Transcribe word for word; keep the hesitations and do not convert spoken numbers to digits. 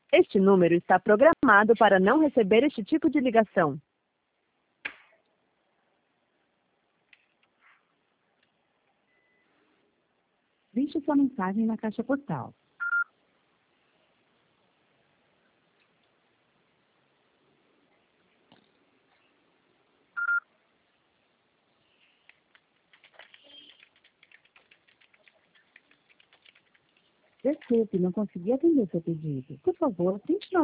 Este número está programado para não receber este tipo de ligação. Deixe sua mensagem na caixa postal. Desculpe, não consegui atender seu pedido. Por favor, tente